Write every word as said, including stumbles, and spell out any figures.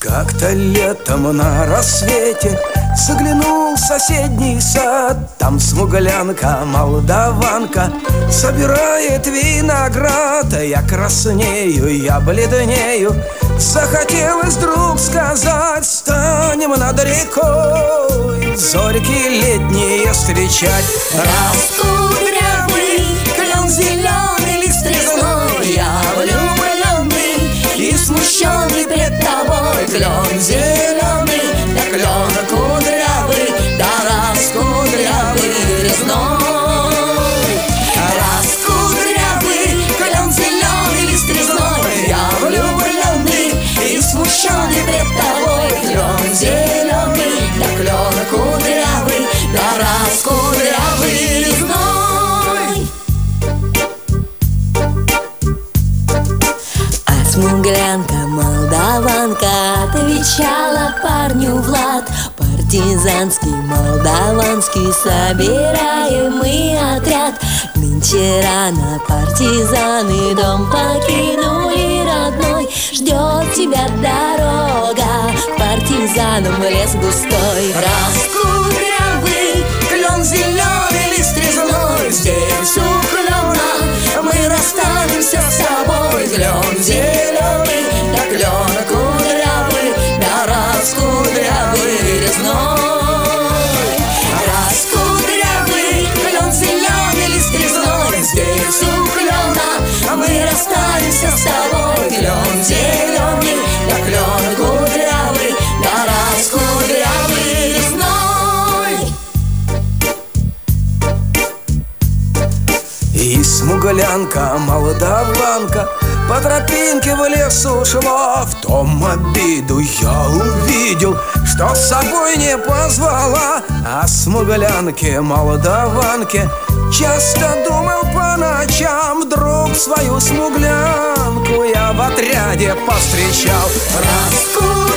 Как-то летом на рассвете заглянул в соседний сад. Там смуглянка, молдаванка, собирает виноград. Я краснею, я бледнею, захотелось вдруг сказать: станем над рекой зорьки летние встречать. Раскудрявый клен зеленый лист резной, я влюбленный и смущенный пред тобой. Клен зеленый, да клен кудрявый, да раскудрявый резной. Раскудрявый клен зеленый лист резной, я влюбленный и смущенный пред тобой. Клен зеленый, да клен кудрявый, да раскудрявый резной. А смуглянка, молдаванка, отвечала парню Влад: партизанский, молдаванский, собираем мы отряд. Нынче рано партизаны дом покинули родной. Ждет тебя дорога к партизанам в лес густой. Раскудрявый клен зеленый лист резной, здесь у клена мы расстанемся с тобой. Клен зеленый, да клен кудрявый, да раскудрявый резной. Раскудрявый клен зеленый лист резной, здесь у клена мы расстанемся с тобой. Клен зеленый, да клен кудрявый, да раскудрявый резной. И смуглянка, молдаванка по тропинке в лес ушла. В том обиду я увидел, что с собой не позвала. О смуглянке, молдаванке часто думал по ночам. Вдруг свою смуглянку я в отряде повстречал. Раскудрявый